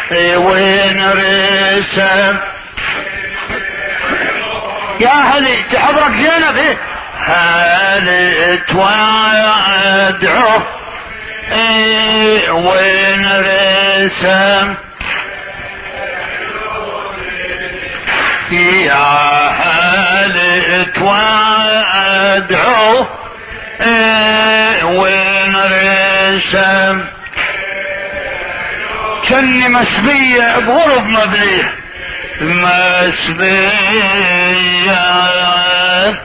وين رسم يا هلي تحضرك زينب هل توادعه وين رسم يا هل توادعه وين رسم كني مسبية بغرب مبليه مسبية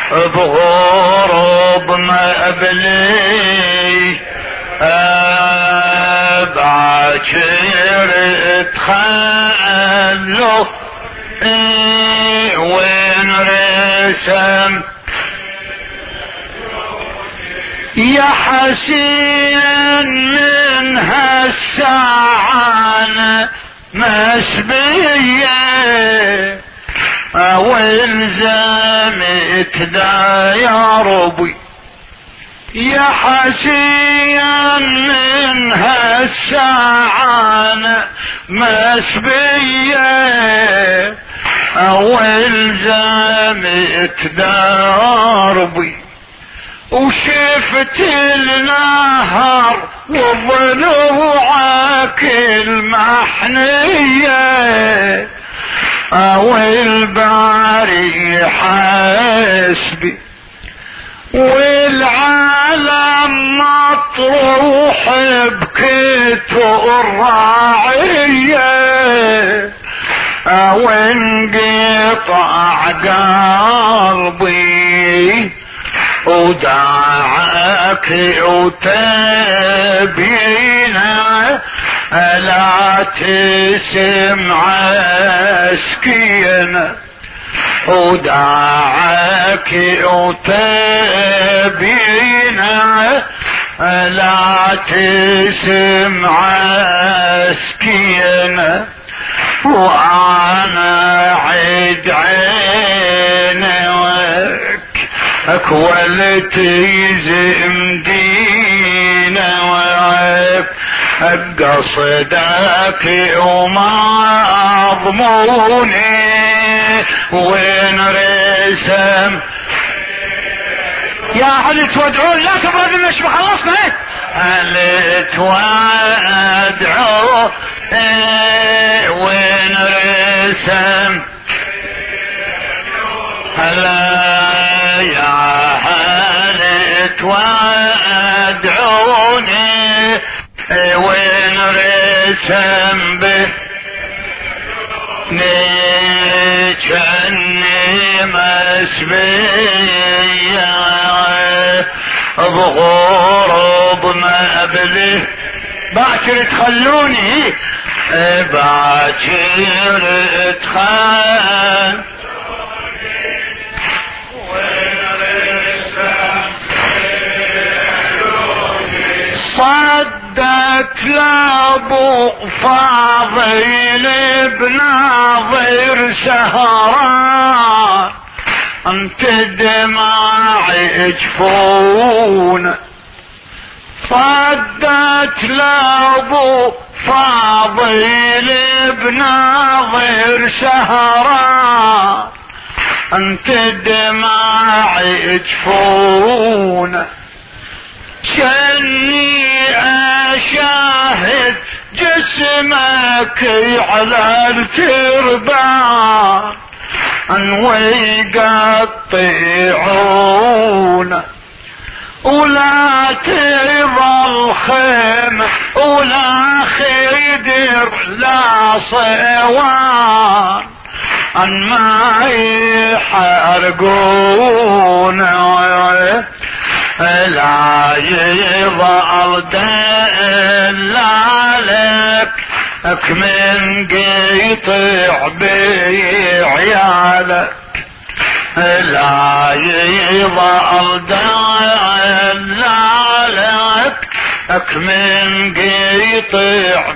بغرب مبليه باكر تخلو وين رسم يا حسين من هالساعة مسبية والزمت دا يا ربي يا حسين من هالساعة مسبية والزمت دا ربي وشفت النهر وضلوعك المحنية والباري حسبي والعالم مطروح بكتو الراعية وانقطع قلبي ودعاك وتبينا لا تسمع سكينة ودعاك وتبينا لا تسمع سكينة وانا عيد عينك اكولتي زمدينا وعيب قصدك وما ضموني وين رسم يا هل تودعون لا تبرد مش خلصنا هل تودعوا وين رسم هلا يا هل تودعوني وين رسم به كأني مسبية بغرب مبله باكر تخلوني باكر تخل صدت لابو فاضل بناظر سهران انت دماعي جفون صدت لابو فاضل بناظر سهران انت دماعي جفون كأني أشاهد جسمك على التربان ويقطعون ولا تظل خيمة ولا خيدر لا صوان ما يحرقون لا يظل دلالك من قيطع بعيالك لا يظل دلالك من قيطع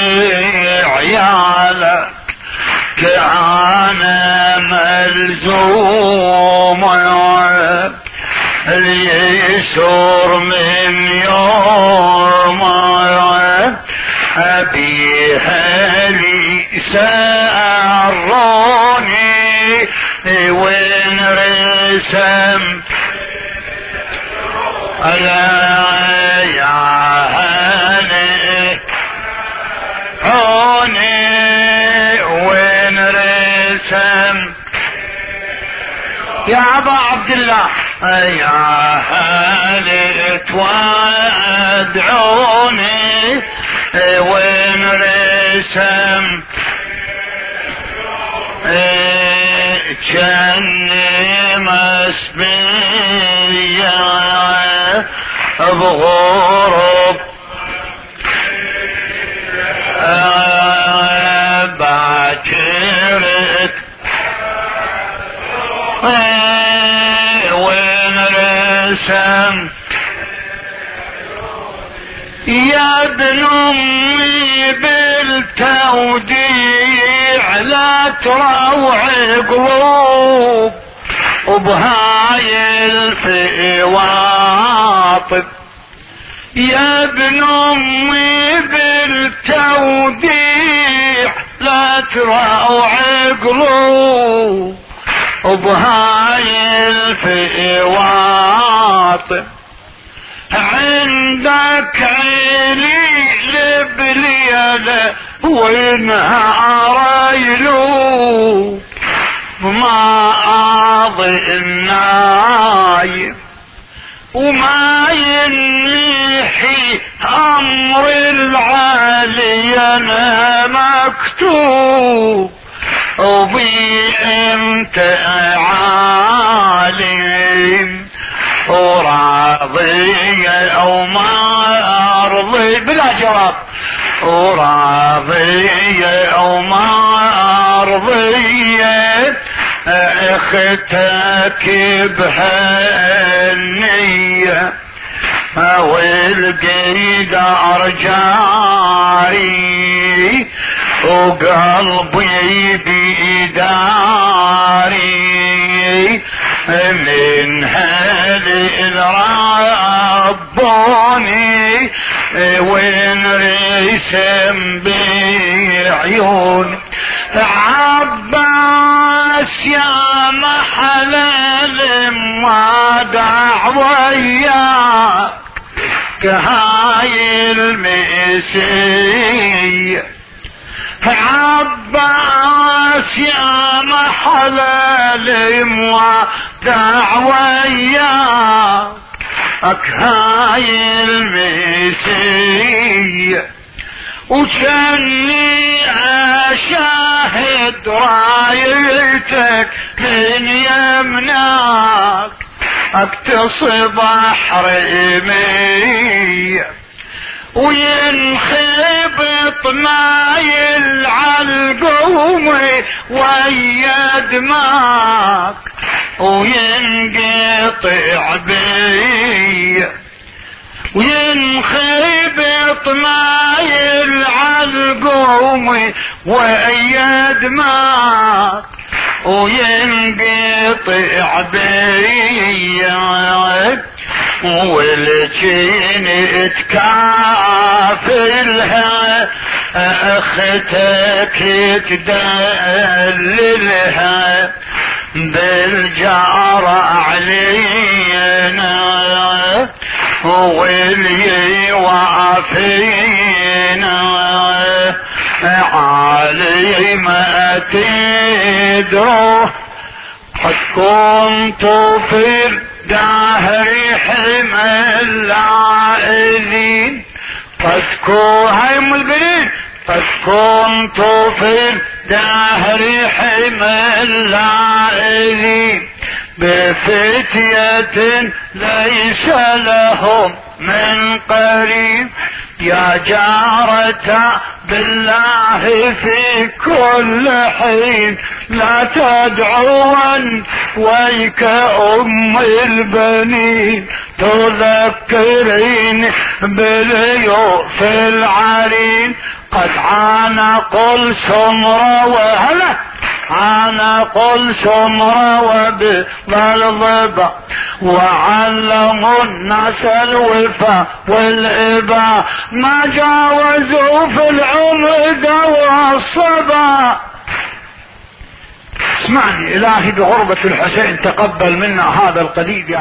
بعيالك كان ملزوم اليسر من يوم أبيها لي ساروني وين رسم يا هاني عوني وين رسم يا أبا عبد الله يا هاني توادعوني وين رسم جني مسبية بغرب باكرك وين رسم يا ابن امي بالتوديع لا تروع قلوب وبهاي الفواطب يا ابن امي بالتوديع لا تروع قلوب وبهاي الفواطب عندك عيني لبليلة ونهار يلوب ما اضي النايم وما ينيحي امر العالي انا مكتوب وبي انت عالم وراضي او ما ارضي بلا جواب وراضي او ما ارضي اختك بهالنية والقيد ارجاري وقلبي بيداري من هالربوني وين رسم بعيون عباس يا محل ما دعوياك هاي المسيح عباس يا محل دعوياك هاي المسيح وكاني اشاهد رايتك من يمناك اكتصب حريمي وينخبط مايل عالقوم ويا دماك وينقطع بي وينخبط مايل عالقوم ويا دماك وينقطع بي والجين تكافلها اختك تدللها بالجار علينا واللي وافينا علي ما تدروا قد كنت في الدهر حمى العائلين قد كنت في الدهر حمى العائلين بفتية ليس لهم من قريب يا جارة بالله في كل حين لا تدعون ويك ام البنين تذكرين باليوف العرين قد عانقوا السمر وهلا عانقوا السمر وبالضبا وعلموا الناس الوفا والإبا ما جاوزوا في العمد والصبا. اسمعني إلهي بغربة الحسين تقبل منا هذا القديد يا